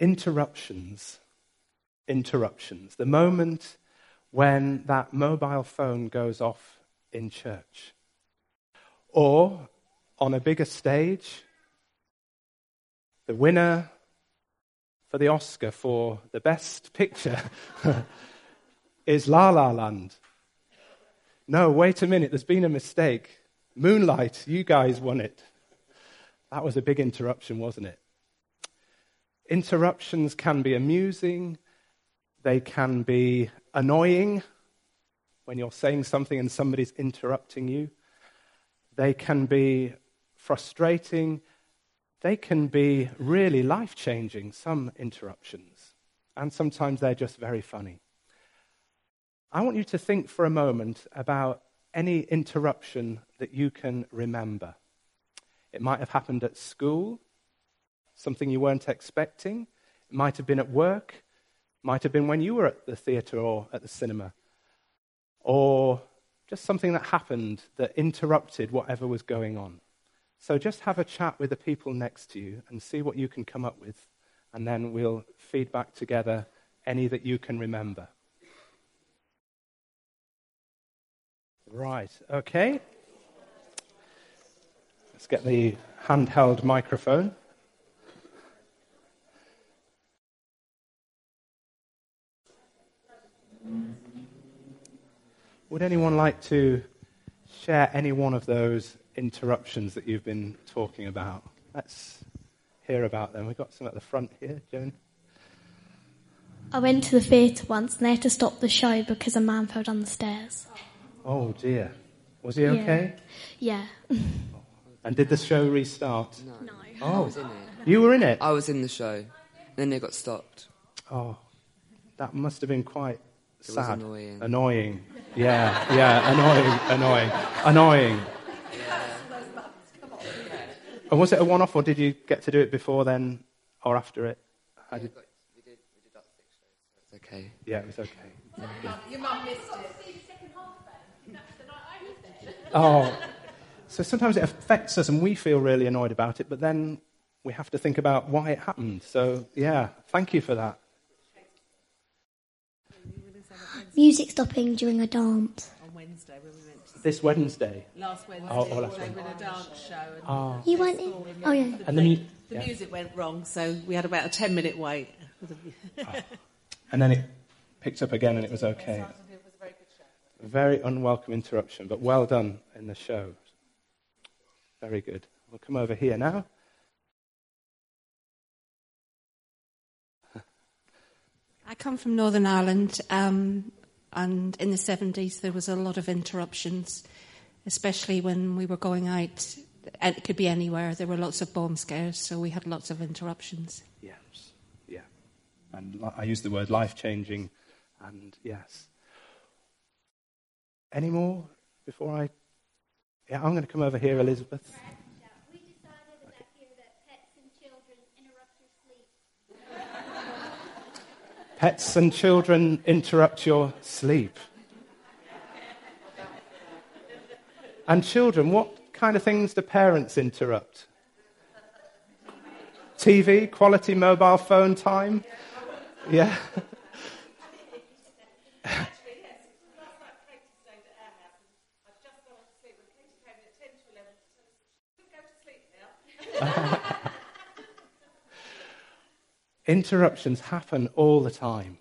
Interruptions. The moment when that mobile phone goes off in church. Or, on a bigger stage, the winner for the Oscar for the best picture is La La Land. No, wait a minute, there's been a mistake. Moonlight, you guys won it. That was a big interruption, wasn't it? Interruptions can be amusing. They can be annoying when you're saying something and somebody's interrupting you. They can be frustrating. They can be really life-changing, some interruptions. And sometimes they're just very funny. I want you to think for a moment about any interruption that you can remember. It might have happened at school, something you weren't expecting. It might have been at work. It might have been when you were at the theatre or at the cinema. Or just something that happened that interrupted whatever was going on. So just have a chat with the people next to you and see what you can come up with, and then we'll feed back together any that you can remember. Right, okay. Let's get the handheld microphone. Would anyone like to share any one of those interruptions that you've been talking about? Let's hear about them. We've got some at the front here. Joan? I went to the theatre once and they had to stop the show because a man fell down the stairs. Oh, dear. Was he okay? Yeah. And did the show restart? No. Oh, I was in it. You were in it? I was in the show. Then they got stopped. Oh, that must have been quite sad. It was Annoying. Yeah, annoying. And was it a one-off, or did you get to do it before then, or after it? We did that 6 shows, so it's okay. Yeah, it was okay. Your mum missed it. Oh, so sometimes it affects us and we feel really annoyed about it, but then we have to think about why it happened. So, yeah, thank you for that. Music stopping during a dance. On Wednesday when we went to This Wednesday. last Wednesday, last they were Wednesday. in a dance show. And You went in? Oh, yeah. And the music went wrong, so we had about a 10-minute wait. And then it picked up again and it was okay. It was a very good show. A very unwelcome interruption, but well done in the show. Very good. We'll come over here now. I come from Northern Ireland, and in the 70s there was a lot of interruptions, especially when we were going out. And it could be anywhere. There were lots of bomb scares, so we had lots of interruptions. Yes, yeah. And I use the word life-changing, and yes. Any more before I... Yeah, I'm going to come over here, Elizabeth. We decided that here that pets and children interrupt your sleep. Pets and children interrupt your sleep. And children, what kind of things do parents interrupt? TV, quality mobile phone time? Yeah. Interruptions happen all the time.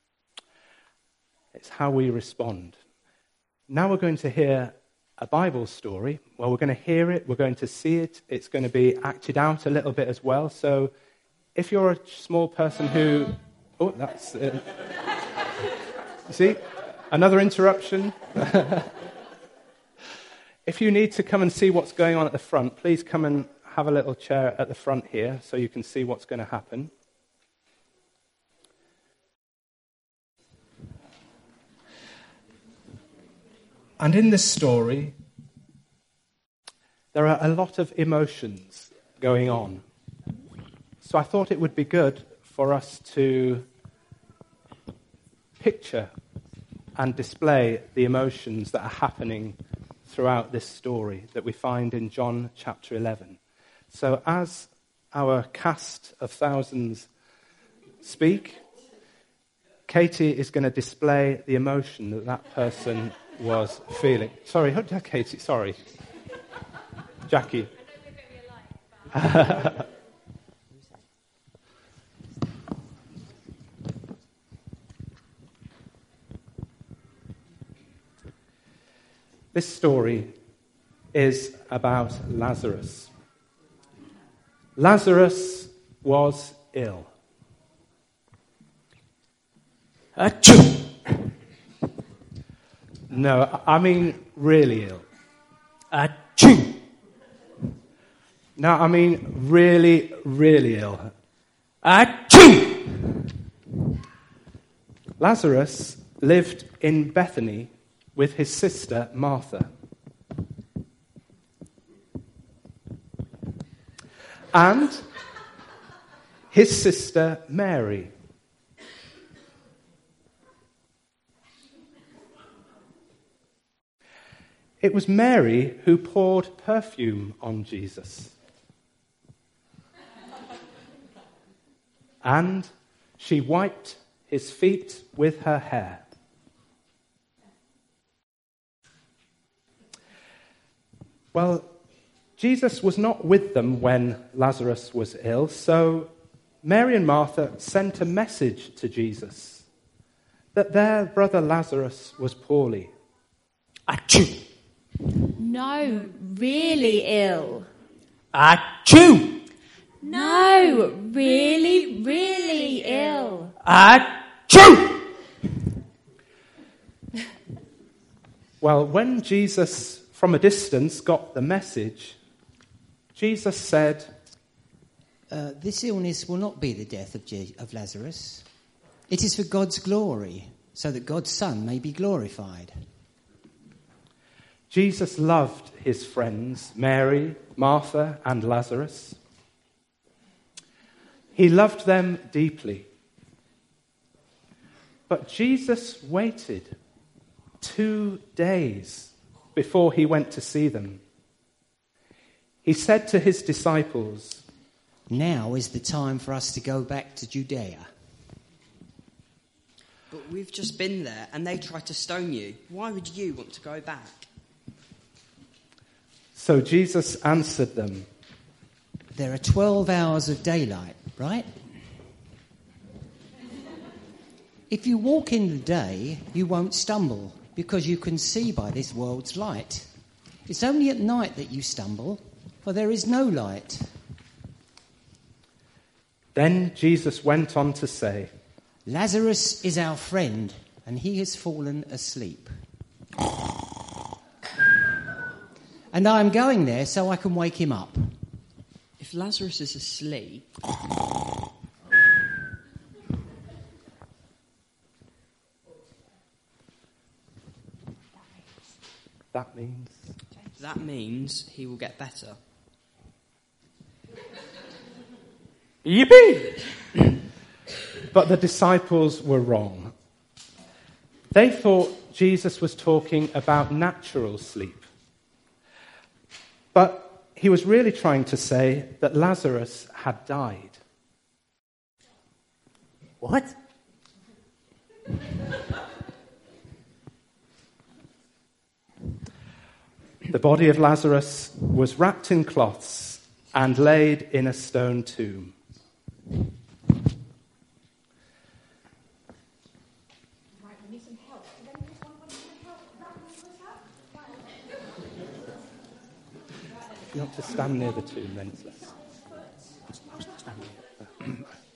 It's how we respond. Now we're going to hear a Bible story. Well, we're going to hear it, we're going to see it, it's going to be acted out a little bit as well. So if you're a small person who... Oh, that's... see? Another interruption. If you need to come and see what's going on at the front, please come and have a little chair at the front here so you can see what's going to happen. And in this story, there are a lot of emotions going on. So I thought it would be good for us to picture and display the emotions that are happening throughout this story that we find in John chapter 11. So as our cast of thousands speak, Katie is going to display the emotion that that person was feeling. Sorry, Katie, sorry. Jackie. This story is about Lazarus. Lazarus was ill. Achoo! No, I mean really ill. Achoo! No, I mean really, really ill. Achoo! Lazarus lived in Bethany with his sister Martha. And his sister Mary. It was Mary who poured perfume on Jesus. And she wiped his feet with her hair. Well, Jesus was not with them when Lazarus was ill, so Mary and Martha sent a message to Jesus that their brother Lazarus was poorly. Achoo! No, really ill. Achoo! No, really, really ill. Achoo! Well, when Jesus, from a distance, got the message, Jesus said, this illness will not be the death of Lazarus. It is for God's glory, so that God's Son may be glorified. Jesus loved his friends, Mary, Martha, and Lazarus. He loved them deeply. But Jesus waited 2 days before he went to see them. He said to his disciples, "Now is the time for us to go back to Judea." But we've just been there and they tried to stone you. Why would you want to go back? So Jesus answered them, There are 12 hours of daylight, right? If you walk in the day, you won't stumble, because you can see by this world's light. It's only at night that you stumble, for there is no light. Then Jesus went on to say, Lazarus is our friend, and he has fallen asleep. And I am going there so I can wake him up. If Lazarus is asleep... That means he will get better. Yippee! But the disciples were wrong. They thought Jesus was talking about natural sleep. But he was really trying to say that Lazarus had died. What? The body of Lazarus was wrapped in cloths and laid in a stone tomb. If you want to stand near the tomb, then it's less. Stand near.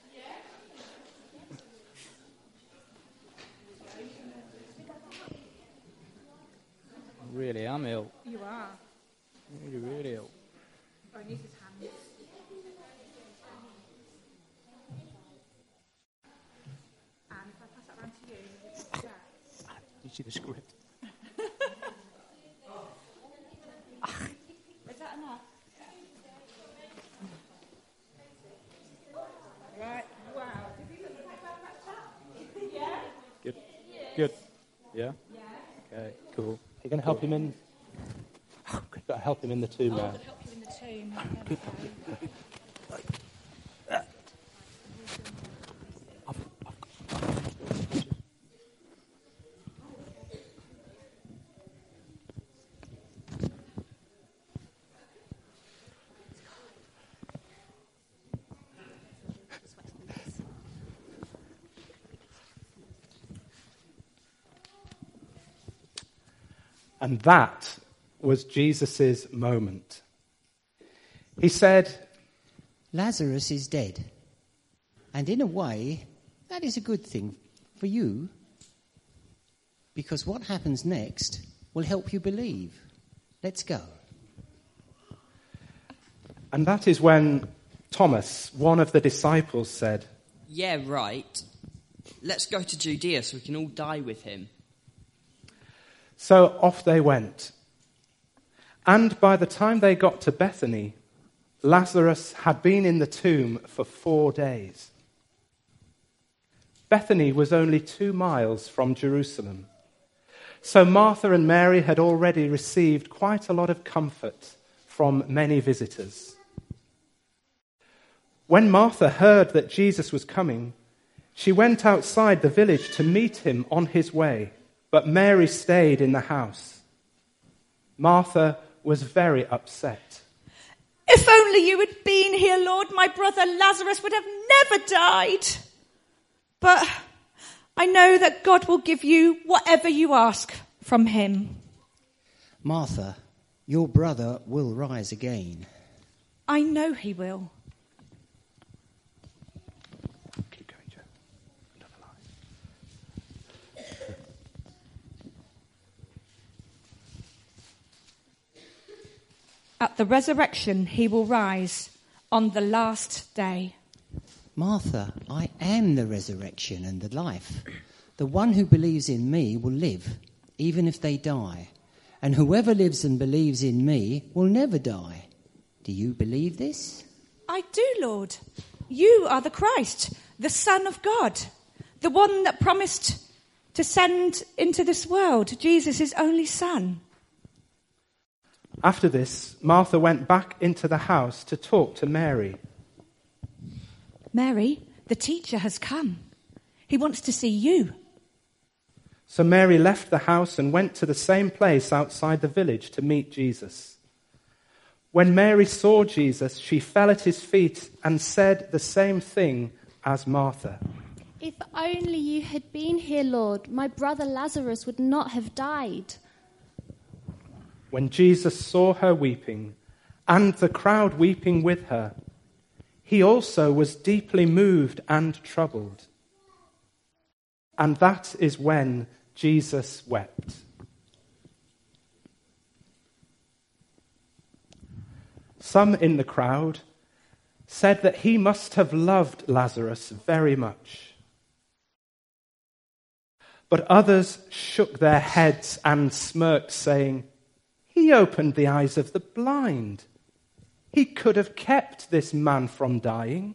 Really, I'm ill. You are. Really, really ill. Oh, he needs his hands. And if I pass that round to you, yeah. Did you see the script? Is that enough? Right. Wow. Did he look like that? Yeah. Good. Good. Yeah? Yeah. Okay, cool. You're going to help him in? You've got to help him in the tomb now. I'll help you in the tomb. And that was Jesus' moment. He said, Lazarus is dead. And in a way, that is a good thing for you, because what happens next will help you believe. Let's go. And that is when Thomas, one of the disciples, said, Yeah, right. Let's go to Judea so we can all die with him. So off they went. And by the time they got to Bethany, Lazarus had been in the tomb for 4 days. Bethany was only 2 miles from Jerusalem. So Martha and Mary had already received quite a lot of comfort from many visitors. When Martha heard that Jesus was coming, she went outside the village to meet him on his way, but Mary stayed in the house. Martha was very upset. If only you had been here, Lord, my brother Lazarus would have never died. But I know that God will give you whatever you ask from him. Martha, your brother will rise again. I know he will. Keep going, Joe. At the resurrection, he will rise on the last day. Martha, I am the resurrection and the life. The one who believes in me will live, even if they die. And whoever lives and believes in me will never die. Do you believe this? I do, Lord. You are the Christ, the Son of God, the one that promised to send into this world Jesus' only Son. After this, Martha went back into the house to talk to Mary. Mary, the teacher has come. He wants to see you. So Mary left the house and went to the same place outside the village to meet Jesus. When Mary saw Jesus, she fell at his feet and said the same thing as Martha. If only you had been here, Lord, my brother Lazarus would not have died. When Jesus saw her weeping, and the crowd weeping with her, he also was deeply moved and troubled. And that is when Jesus wept. Some in the crowd said that he must have loved Lazarus very much. But others shook their heads and smirked, saying, He opened the eyes of the blind. He could have kept this man from dying.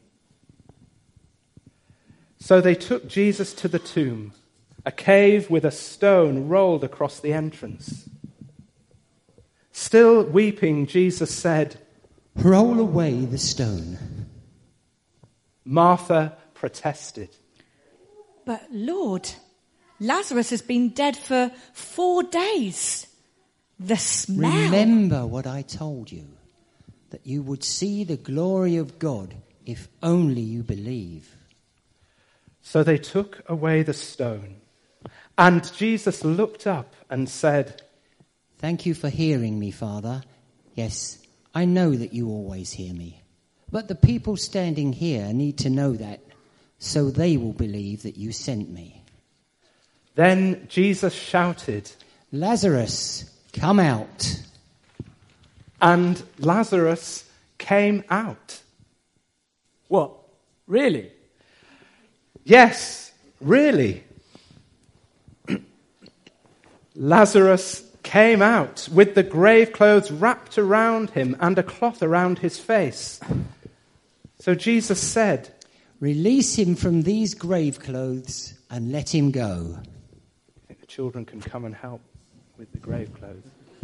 So they took Jesus to the tomb, a cave with a stone rolled across the entrance. Still weeping, Jesus said, Roll away the stone. Martha protested. But Lord, Lazarus has been dead for 4 days. The smell. Remember what I told you, that you would see the glory of God if only you believe. So they took away the stone, and Jesus looked up and said, Thank you for hearing me, Father. Yes, I know that you always hear me. But the people standing here need to know that, so they will believe that you sent me. Then Jesus shouted, Lazarus, come out. And Lazarus came out. What? Really? Yes, really. Lazarus came out with the grave clothes wrapped around him and a cloth around his face. So Jesus said, Release him from these grave clothes and let him go. I think the children can come and help with the grave clothes.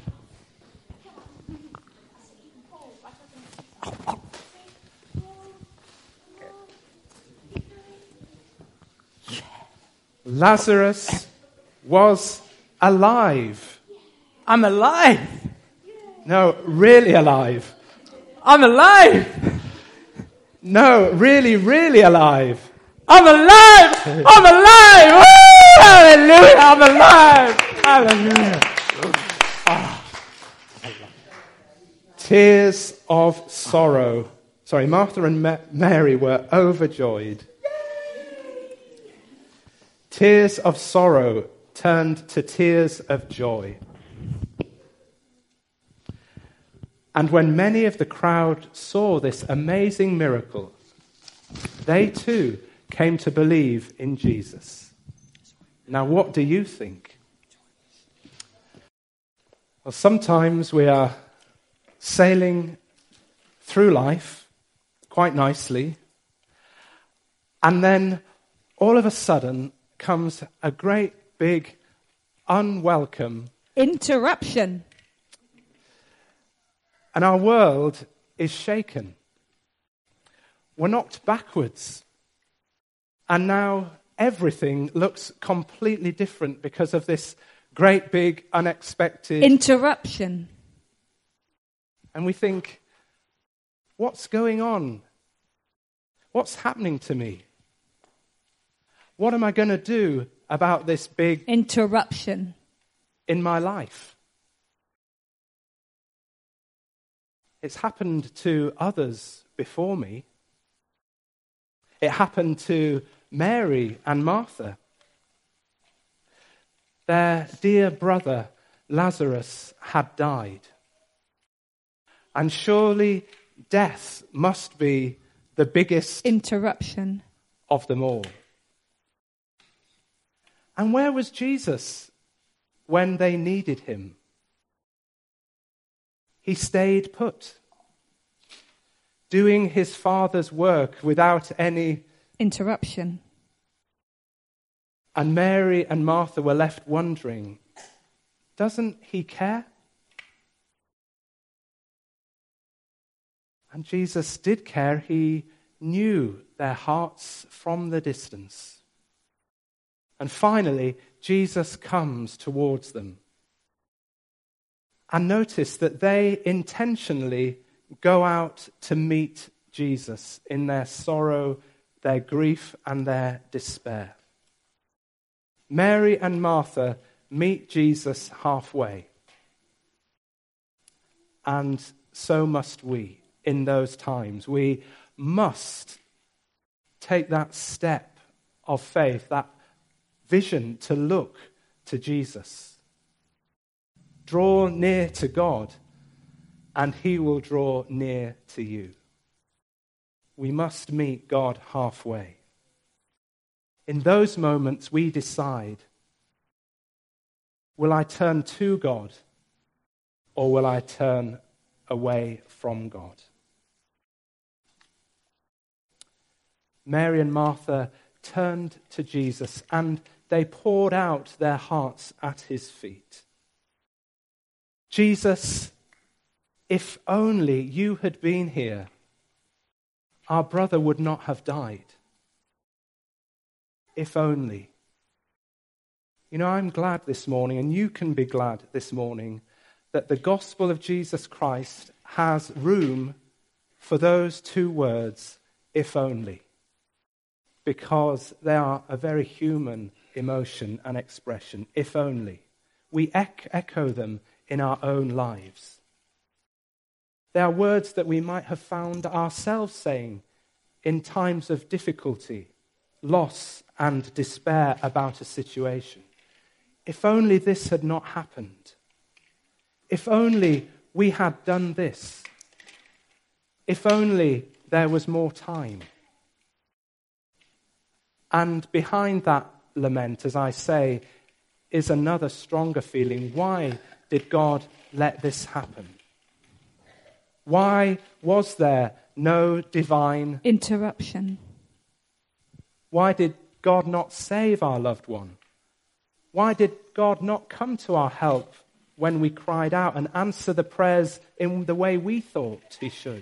Lazarus was alive. I'm alive. No, really alive. I'm alive. No, really, really alive. I'm alive. I'm alive. Woo! Hallelujah. I'm alive. Hallelujah. Tears of sorrow. Sorry, Martha and Mary were overjoyed. Tears of sorrow turned to tears of joy. And when many of the crowd saw this amazing miracle, they too came to believe in Jesus. Now, what do you think? Well, sometimes we are sailing through life quite nicely, and then all of a sudden comes a great big unwelcome interruption. And our world is shaken. We're knocked backwards. And now everything looks completely different because of this great big unexpected interruption. And we think, what's going on? What's happening to me? What am I going to do about this big interruption in my life? It's happened to others before me. It happened to Mary and Martha. Their dear brother Lazarus had died. And surely death must be the biggest interruption of them all. And where was Jesus when they needed him? He stayed put, doing his Father's work without any interruption. And Mary and Martha were left wondering, doesn't he care? And Jesus did care. He knew their hearts from the distance. And finally, Jesus comes towards them. And notice that they intentionally go out to meet Jesus in their sorrow, their grief, and their despair. Mary and Martha meet Jesus halfway. And so must we in those times. We must take that step of faith, that vision to look to Jesus. Draw near to God, and he will draw near to you. We must meet God halfway. In those moments, we decide, will I turn to God, or will I turn away from God? Mary and Martha turned to Jesus, and they poured out their hearts at his feet. Jesus, if only you had been here, our brother would not have died. If only. You know, I'm glad this morning, and you can be glad this morning, that the gospel of Jesus Christ has room for those two words, if only, because they are a very human emotion and expression, if only. We echo them in our own lives. They are words that we might have found ourselves saying in times of difficulty, loss, and despair about a situation. If only this had not happened. If only we had done this. If only there was more time. And behind that lament, as I say, is another stronger feeling. Why did God let this happen? Why was there no divine interruption? Why did God not save our loved one? Why did God not come to our help when we cried out and answer the prayers in the way we thought he should?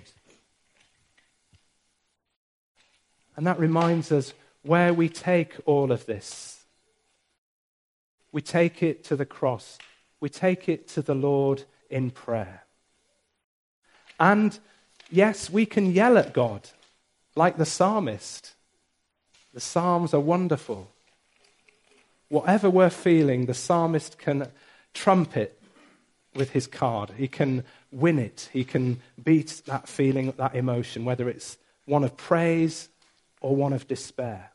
And that reminds us where we take all of this. We take it to the cross. We take it to the Lord in prayer. And yes, we can yell at God like the psalmist. The Psalms are wonderful. Whatever we're feeling, the psalmist can trumpet with his card. He can win it. He can beat that feeling, that emotion, whether it's one of praise or one of despair.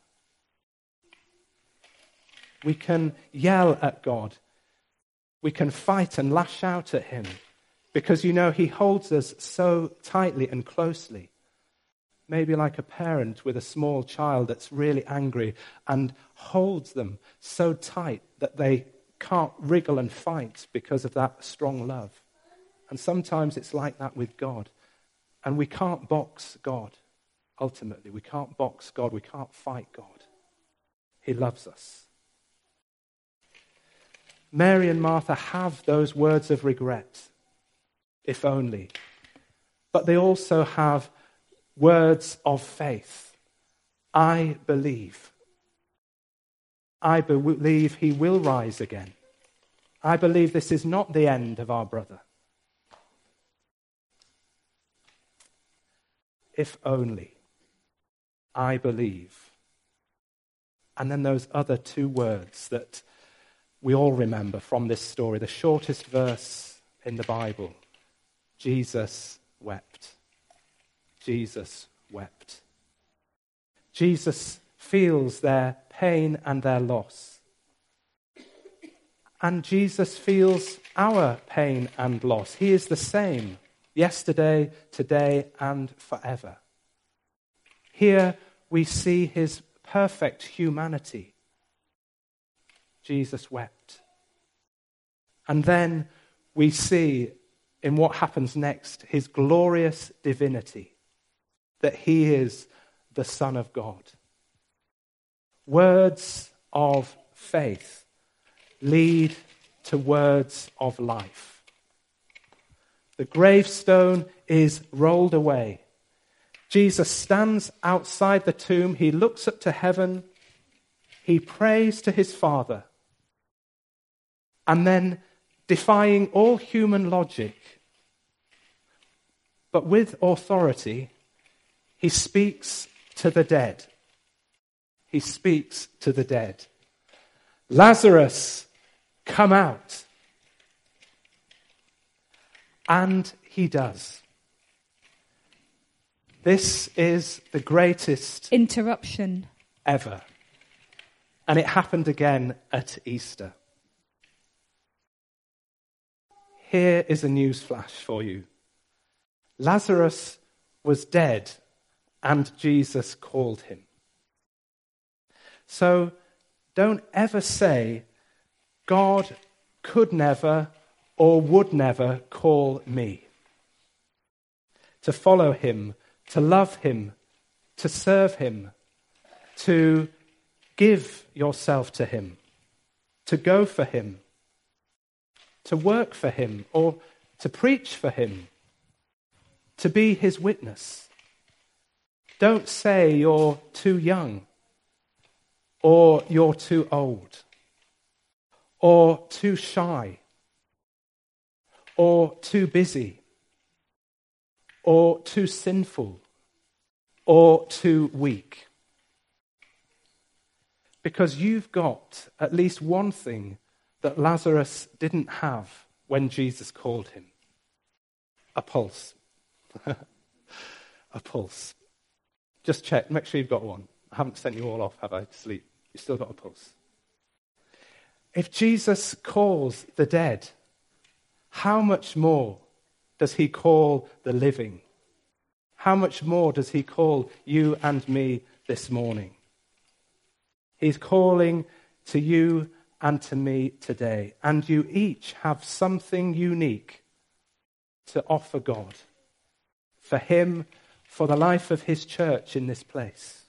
We can yell at God. We can fight and lash out at him because, he holds us so tightly and closely. Maybe like a parent with a small child that's really angry and holds them so tight that they can't wriggle and fight because of that strong love. And sometimes it's like that with God. And we can't box God, ultimately. We can't box God. We can't fight God. He loves us. Mary and Martha have those words of regret, if only. But they also have words of faith. I believe. I believe he will rise again. I believe this is not the end of our brother. If only. I believe. And then those other two words that we all remember from this story, the shortest verse in the Bible. Jesus wept. Jesus wept. Jesus feels their pain and their loss. And Jesus feels our pain and loss. He is the same yesterday, today, and forever. Here we see his perfect humanity. Jesus wept. And then we see in what happens next his glorious divinity, that he is the Son of God. Words of faith lead to words of life. The gravestone is rolled away. Jesus stands outside the tomb. He looks up to heaven. He prays to his Father. And then, defying all human logic, but with authority, he speaks to the dead. He speaks to the dead. Lazarus, come out. And he does. This is the greatest interruption ever. And it happened again at Easter. Here is a news flash for you. Lazarus was dead and Jesus called him. So don't ever say, God could never or would never call me. To follow him, to love him, to serve him, to give yourself to him, to go for him, to work for him, or to preach for him, to be his witness. Don't say you're too young, or you're too old, or too shy, or too busy, or too sinful, or too weak. Because you've got at least one thing that Lazarus didn't have when Jesus called him. A pulse. A pulse. Just check, make sure you've got one. I haven't sent you all off, have I, to sleep? You've still got a pulse. If Jesus calls the dead, how much more does he call the living? How much more does he call you and me this morning? He's calling to you and to me today. And you each have something unique to offer God. For him, for the life of his church in this place.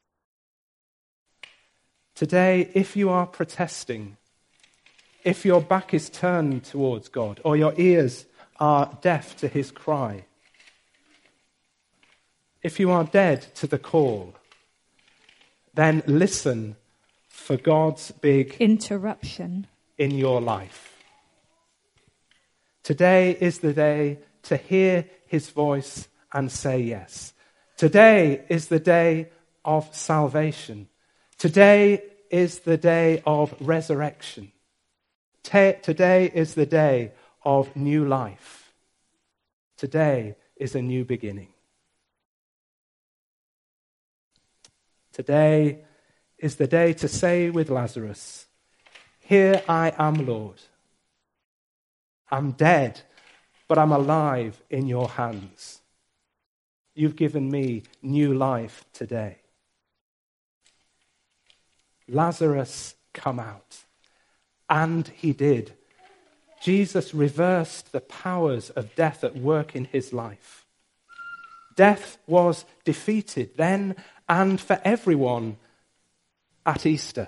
Today, if you are protesting, if your back is turned towards God, or your ears are deaf to his cry, if you are dead to the call, then listen for God's big interruption in your life. Today is the day to hear his voice and say yes. Today is the day of salvation. Today is the day of resurrection. Today is the day of new life. Today is a new beginning. Today is the day to say with Lazarus, "Here I am, Lord. I'm dead, but I'm alive in your hands. You've given me new life today." Lazarus, come out. And he did. Jesus reversed the powers of death at work in his life. Death was defeated then and for everyone at Easter.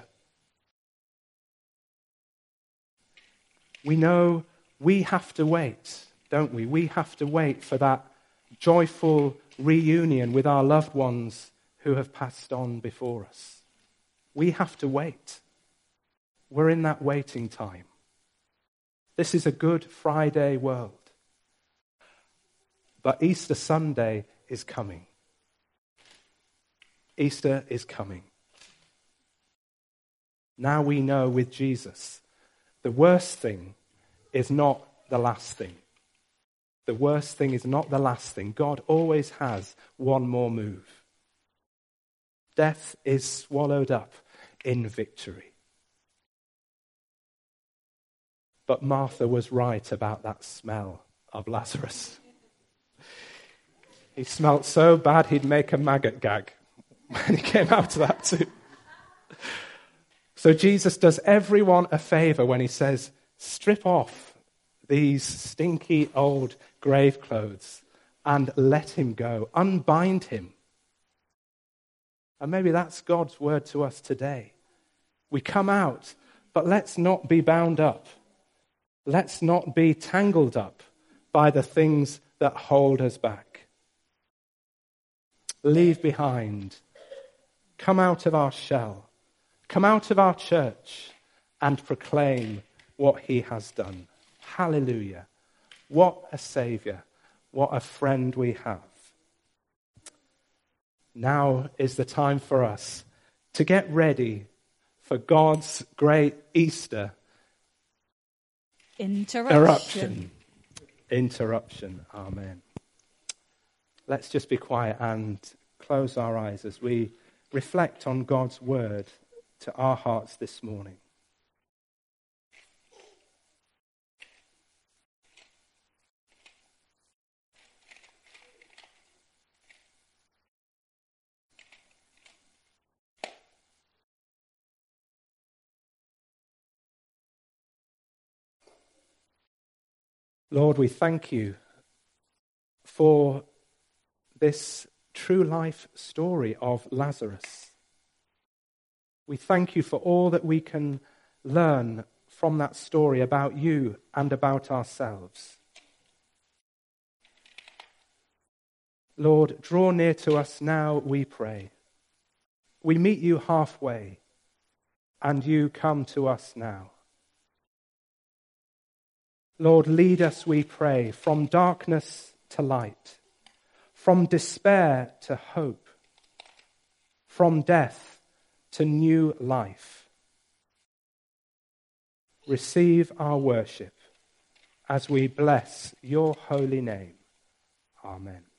We know we have to wait, don't we? We have to wait for that joyful reunion with our loved ones who have passed on before us. We have to wait. We're in that waiting time. This is a Good Friday world. But Easter Sunday is coming. Easter is coming. Now we know with Jesus, the worst thing is not the last thing. The worst thing is not the last thing. God always has one more move. Death is swallowed up in victory. But Martha was right about that smell of Lazarus. He smelt so bad he'd make a maggot gag when he came out of that too. So Jesus does everyone a favor when he says, strip off these stinky old grave clothes and let him go. Unbind him. And maybe that's God's word to us today. We come out, but let's not be bound up. Let's not be tangled up by the things that hold us back. Leave behind. Come out of our shell. Come out of our church and proclaim what he has done. Hallelujah. What a Saviour. What a friend we have. Now is the time for us to get ready for God's great Easter Interruption. Amen. Let's just be quiet and close our eyes as we reflect on God's word to our hearts this morning. Lord, we thank you for this true life story of Lazarus. We thank you for all that we can learn from that story about you and about ourselves. Lord, draw near to us now, we pray. We meet you halfway, and you come to us now. Lord, lead us, we pray, from darkness to light, from despair to hope, from death to new life. Receive our worship as we bless your holy name. Amen.